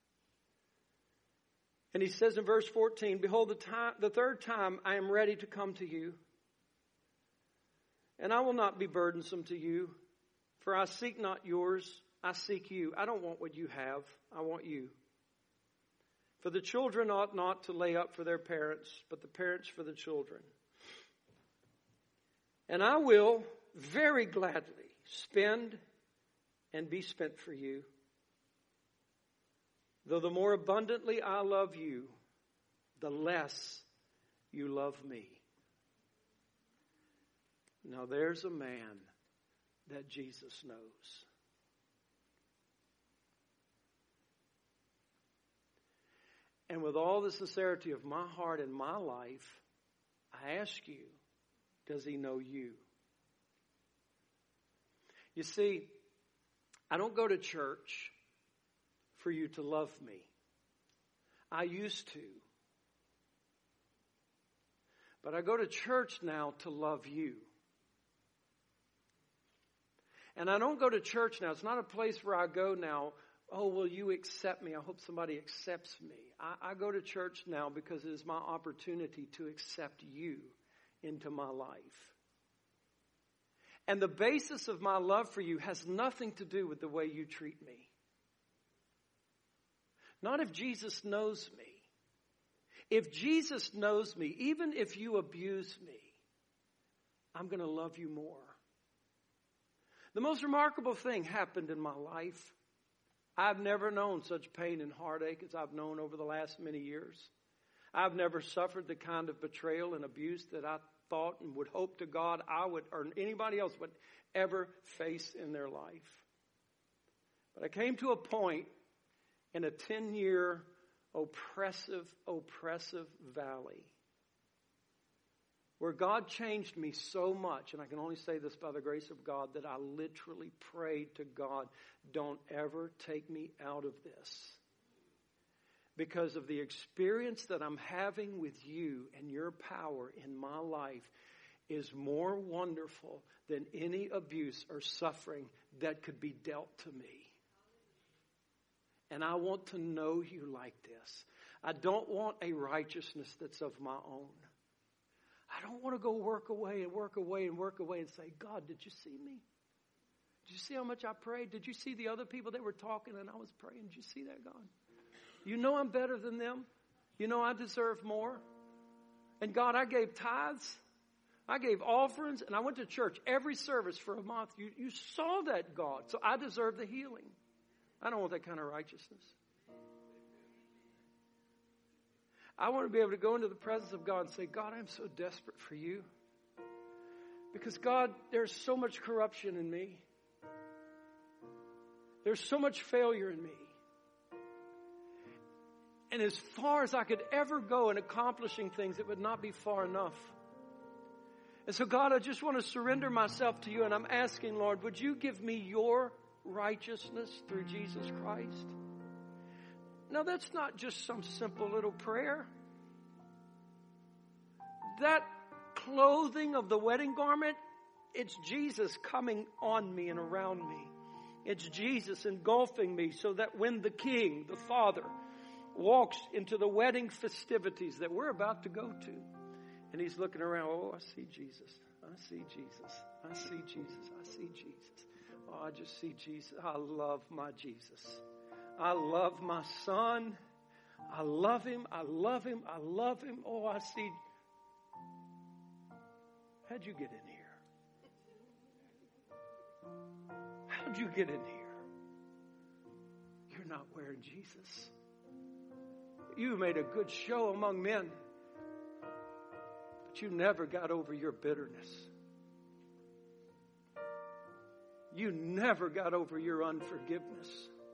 and he says in verse 14, behold, the third time I am ready to come to you, and I will not be burdensome to you, for I seek not yours, I seek you. I don't want what you have, I want you. For the children ought not to lay up for their parents, but the parents for the children. And I will very gladly spend and be spent for you. Though the more abundantly I love you, the less you love me. Now there's a man that Jesus knows. And with all the sincerity of my heart and my life, I ask you, does he know you? You see, I don't go to church for you to love me. I used to. But I go to church now to love you. And I don't go to church now. It's not a place where I go now, oh, will you accept me? I hope somebody accepts me. I go to church now because it is my opportunity to accept you into my life. And the basis of my love for you has nothing to do with the way you treat me. Not if Jesus knows me. If Jesus knows me, even if you abuse me, I'm going to love you more. The most remarkable thing happened in my life. I've never known such pain and heartache as I've known over the last many years. I've never suffered the kind of betrayal and abuse that I thought and would hope to God I would, or anybody else would ever face in their life. But I came to a point in a 10-year oppressive valley where God changed me so much, and I can only say this by the grace of God, that I literally prayed to God, don't ever take me out of this. Because of the experience that I'm having with you and your power in my life is more wonderful than any abuse or suffering that could be dealt to me. And I want to know you like this. I don't want a righteousness that's of my own. I don't want to go work away and say, God, did you see me? Did you see how much I prayed? Did you see the other people that were talking and I was praying? Did you see that, God? You know I'm better than them. You know I deserve more. And God, I gave tithes. I gave offerings. And I went to church every service for a month. You saw that, God. So I deserve the healing. I don't want that kind of righteousness. I want to be able to go into the presence of God and say, God, I'm so desperate for you. Because God, there's so much corruption in me. There's so much failure in me. And as far as I could ever go in accomplishing things, it would not be far enough. And so, God, I just want to surrender myself to you. And I'm asking, Lord, would you give me your righteousness through Jesus Christ? Now, that's not just some simple little prayer. That clothing of the wedding garment, it's Jesus coming on me and around me. It's Jesus engulfing me so that when the King, the Father, walks into the wedding festivities that we're about to go to, and he's looking around, oh, I see Jesus. I see Jesus. I see Jesus. I see Jesus. Oh, I just see Jesus. I love my Jesus. I love my son. I love him. I love him. I love him. Oh, I see. How'd you get in here? How'd you get in here? You're not wearing Jesus. You made a good show among men, but you never got over your bitterness. You never got over your unforgiveness.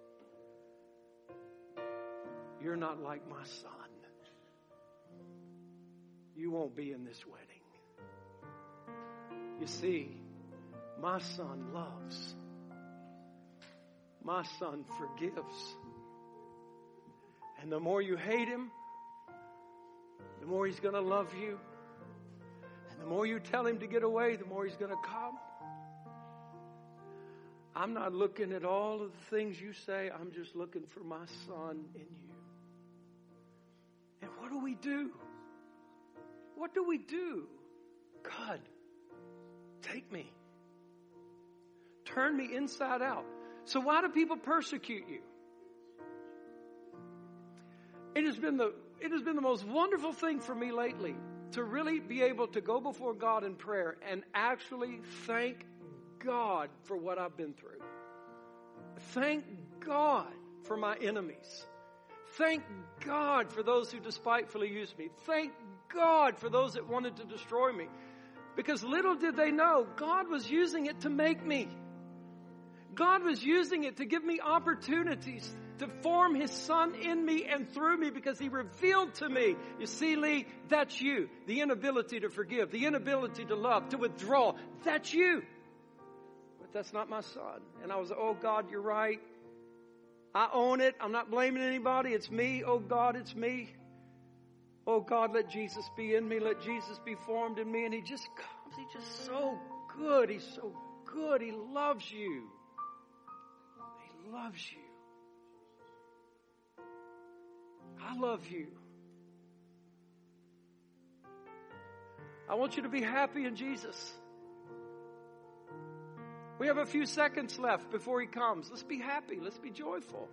You're not like my son. You won't be in this wedding. You see, my son loves. My son forgives. And the more you hate him, the more he's going to love you. And the more you tell him to get away, the more he's going to come. I'm not looking at all of the things you say. I'm just looking for my son in you. And what do we do? What do we do? God, take me. Turn me inside out. So why do people persecute you? It has been the most wonderful thing for me lately to really be able to go before God in prayer and actually thank God for what I've been through. Thank God for my enemies. Thank God for those who despitefully used me. Thank God for those that wanted to destroy me. Because little did they know, God was using it to make me. God was using it to give me opportunities to form His Son in me and through me, because He revealed to me, you see, Lee, that's you. The inability to forgive, the inability to love, to withdraw, that's you. But that's not my son. And I was, oh God, you're right. I own it. I'm not blaming anybody. It's me. Oh God, it's me. Oh God, let Jesus be in me. Let Jesus be formed in me. And He just comes. He's just so good. He's so good. He loves you. He loves you. I love you. I want you to be happy in Jesus. We have a few seconds left before He comes. Let's be happy. Let's be joyful.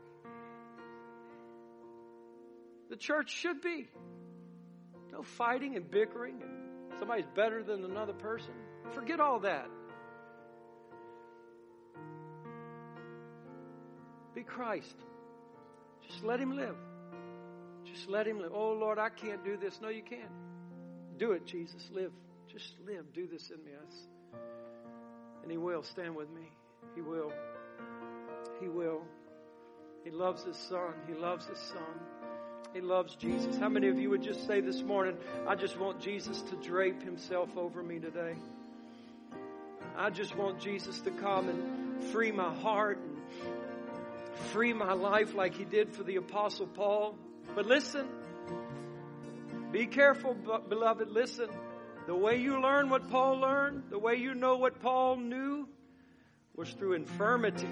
The church should be. No fighting and bickering and somebody's better than another person. Forget all that. Be Christ. Just let Him live. Just let Him live. Oh, Lord, I can't do this. No, you can't. Do it, Jesus. Live. Just live. Do this in me. And He will. Stand with me. He will. He will. He loves His Son. He loves His Son. He loves Jesus. How many of you would just say this morning, I just want Jesus to drape Himself over me today. I just want Jesus to come and free my heart and free my life like He did for the Apostle Paul. But listen, be careful, beloved. Listen, the way you learn what Paul learned, the way you know what Paul knew, was through infirmity,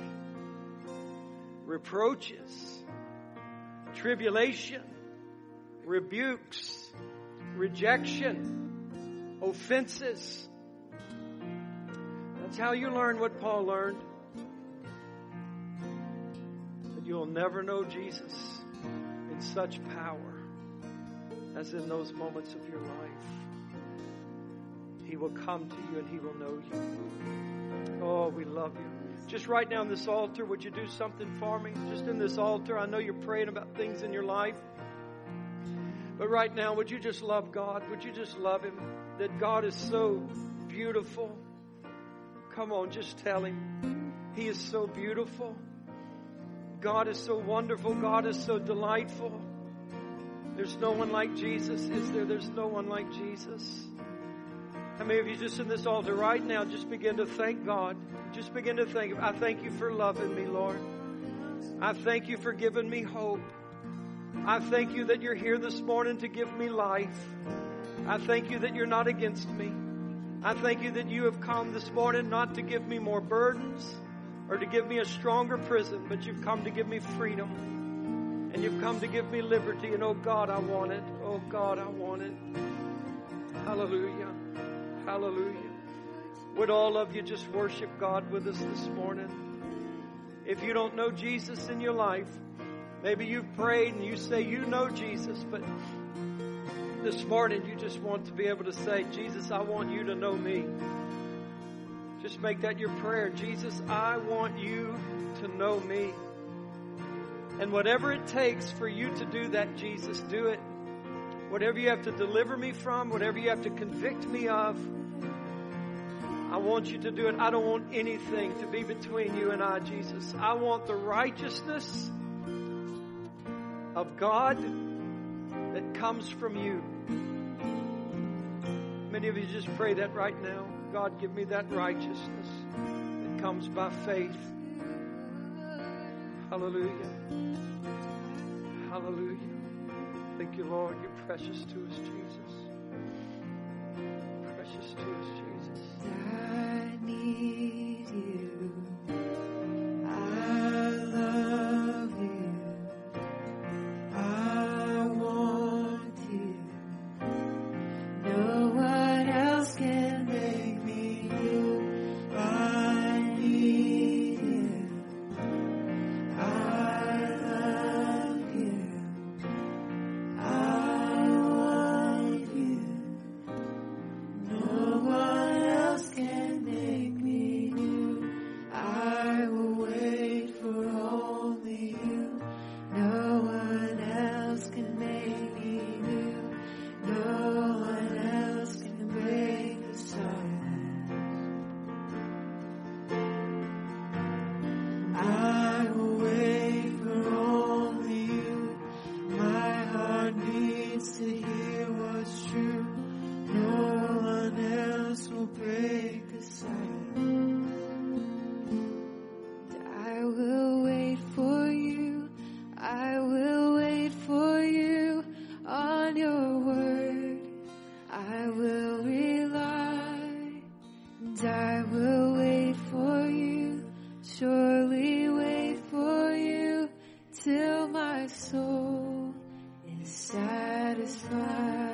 reproaches, tribulation, rebukes, rejection, offenses. That's how you learn what Paul learned. But you'll never know Jesus in such power as in those moments of your life. He will come to you and He will know you. Oh, we love you. Just right now on this altar, would you do something for me? Just in this altar, I know you're praying about things in your life. But right now, would you just love God? Would you just love Him? That God is so beautiful. Come on, just tell Him. He is so beautiful. God is so wonderful. God is so delightful. There's no one like Jesus, is there? There's no one like Jesus. How many of you just in this altar right now just begin to thank God? Just begin to thank Him. I thank you for loving me, Lord. I thank you for giving me hope. I thank you that you're here this morning to give me life. I thank you that you're not against me. I thank you that you have come this morning not to give me more burdens or to give me a stronger prison, but you've come to give me freedom. And you've come to give me liberty. And oh God, I want it. Oh God, I want it. Hallelujah. Hallelujah. Would all of you just worship God with us this morning? If you don't know Jesus in your life, maybe you've prayed and you say you know Jesus, but this morning you just want to be able to say, Jesus, I want you to know me. Just make that your prayer. Jesus, I want you to know me. And whatever it takes for you to do that, Jesus, do it. Whatever you have to deliver me from, whatever you have to convict me of, I want you to do it. I don't want anything to be between you and I, Jesus. I want the righteousness of God that comes from you. Many of you just pray that right now. God, give me that righteousness that comes by faith. Hallelujah. Hallelujah. Thank you, Lord. You're precious to us, Jesus. Precious to us, Jesus. I need you. I love you. I want you. No one else can make me new. I need you. I love you. I want you. No one else can make me new. I will wait for only you. No one else can make me new. No one else can break the silence. I will wait for only you. My heart needs to hear what's true. No one else will break the silence. I will wait for you. I will wait for you on your word. I will rely, and I will wait for you. Surely wait for you till my soul is satisfied.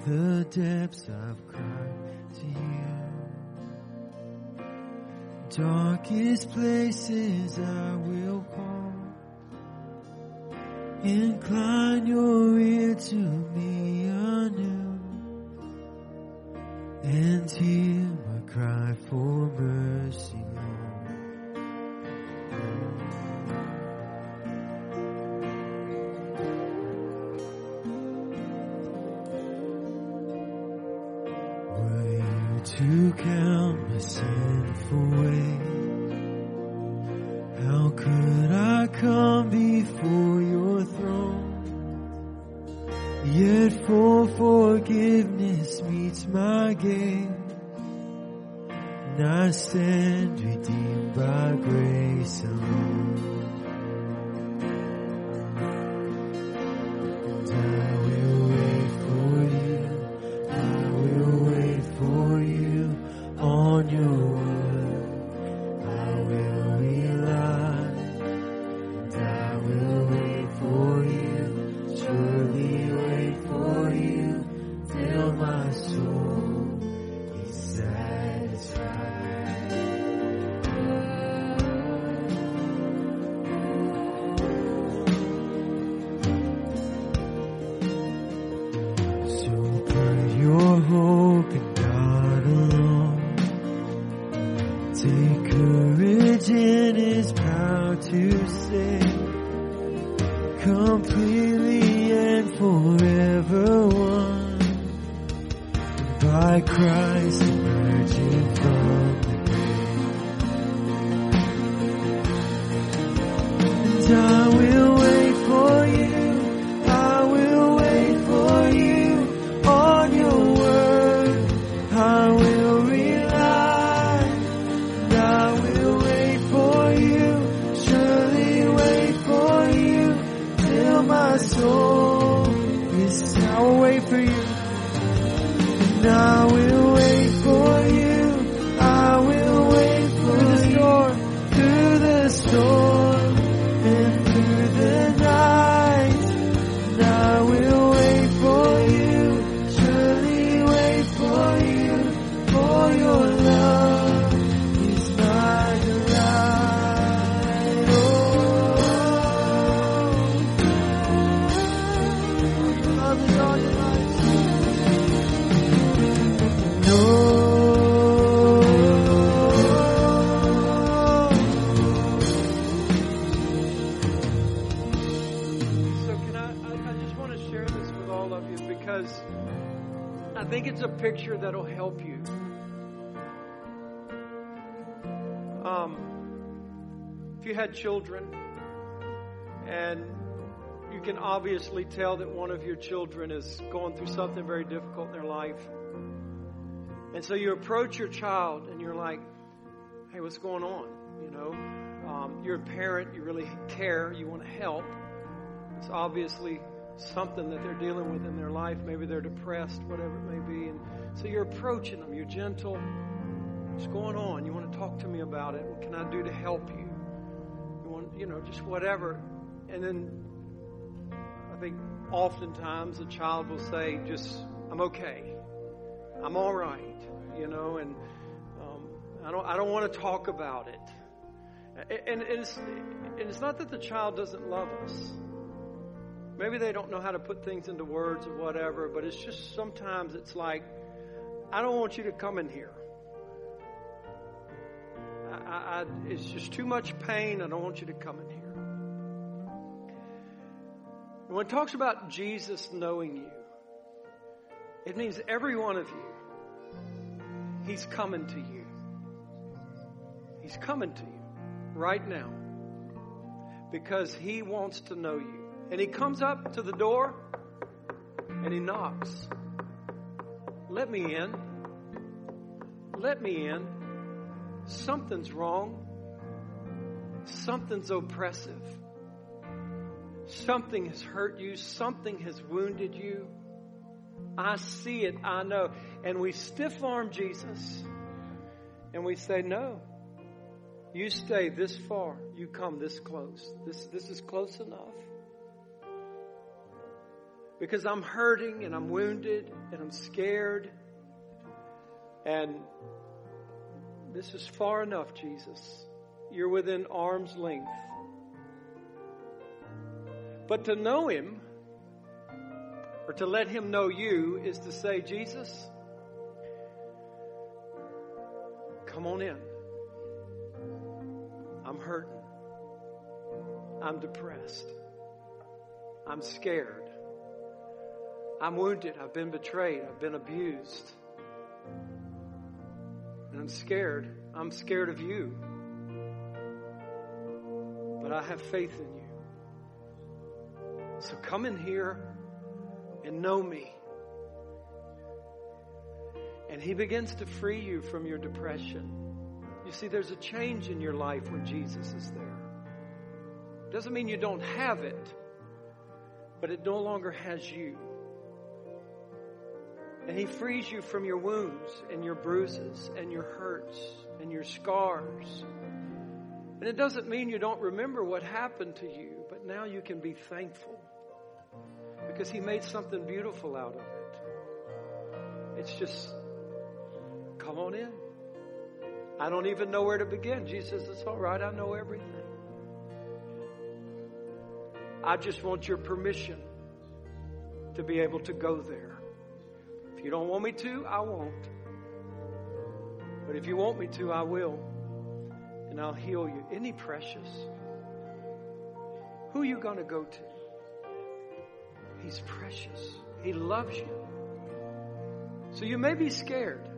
the depths I've cried to you. Darkest places I will call. Incline your ear to me anew, and hear my cry for mercy, Lord. Were you to count my sinful ways, how could I come before your throne? Yet for forgiveness meets my gaze, and I stand redeemed by grace alone. And I will wait for you, I will wait for you on your word. I will rely, and I will wait for you, surely wait for you, till my soul is satisfied. So put your hope in God alone. Take courage in His power to save, completely and forever one, by Christ emerging from the grave. And I will wait for you, I will wait for you on your word. I will rely, and I will wait for you, surely wait for you, till my soul is. I will wait for you, and I will wait for you, I will wait for you through the storm and through the night. And I will wait for you, surely wait for you, for your love is my delight. Oh, love is all your life. No. So can I just want to share this with all of you because I think it's a picture that'll help you. If you had children and you can obviously tell that one of your children is going through something very difficult in their life. And so you approach your child and you're like, hey, what's going on? You know, you're a parent, you really care, you want to help. It's obviously something that they're dealing with in their life. Maybe they're depressed, whatever it may be. And so you're approaching them, you're gentle. What's going on? You want to talk to me about it? What can I do to help you? You want, just whatever. And then I think oftentimes a child will say, I'm okay. I'm all right, and I don't want to talk about it. And it's not that the child doesn't love us. Maybe they don't know how to put things into words or whatever, but it's just sometimes it's like, I don't want you to come in here. It's just too much pain. I don't want you to come in here. When it talks about Jesus knowing you, it means every one of you, He's coming to you. He's coming to you right now because He wants to know you. And He comes up to the door and He knocks. Let me in. Let me in. Something's wrong. Something's oppressive. Something has hurt you. Something has wounded you. I see it. I know. And we stiff-arm Jesus. And we say, no. You stay this far. You come this close. This is close enough. Because I'm hurting and I'm wounded and I'm scared. And this is far enough, Jesus. You're within arm's length. But to know Him, or to let Him know you, is to say, Jesus, come on in. I'm hurting. I'm depressed. I'm scared. I'm wounded. I've been betrayed. I've been abused. And I'm scared. I'm scared of you. But I have faith in you. So come in here and know me. And He begins to free you from your depression. You see, there's a change in your life when Jesus is there. Doesn't mean you don't have it, but it no longer has you. And He frees you from your wounds and your bruises and your hurts and your scars. And it doesn't mean you don't remember what happened to you, but now you can be thankful because He made something beautiful out of it. It's just, come on in. I don't even know where to begin. Jesus says, it's all right. I know everything. I just want your permission to be able to go there. If you don't want me to, I won't. But if you want me to, I will. And I'll heal you. Isn't He precious? Who are you going to go to? He's precious. He loves you. So you may be scared.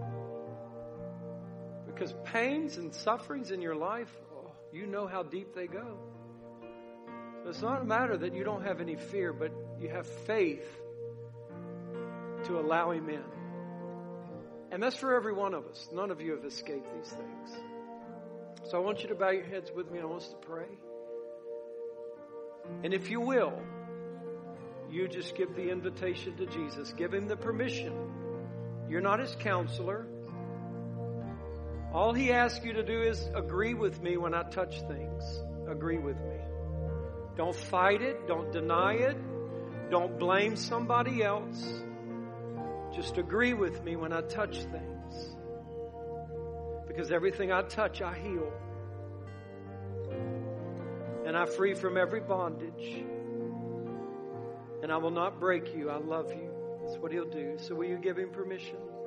Because pains and sufferings in your life, oh, you know how deep they go. So it's not a matter that you don't have any fear, but you have faith to allow Him in. And that's for every one of us. None of you have escaped these things. So I want you to bow your heads with me and I want us to pray. And if you will, you just give the invitation to Jesus. Give Him the permission. You're not His counselor. All He asks you to do is agree with me when I touch things. Agree with me. Don't fight it. Don't deny it. Don't blame somebody else. Just agree with me when I touch things. Because everything I touch, I heal. And I free from every bondage. And I will not break you. I love you. That's what He'll do. So will you give Him permission?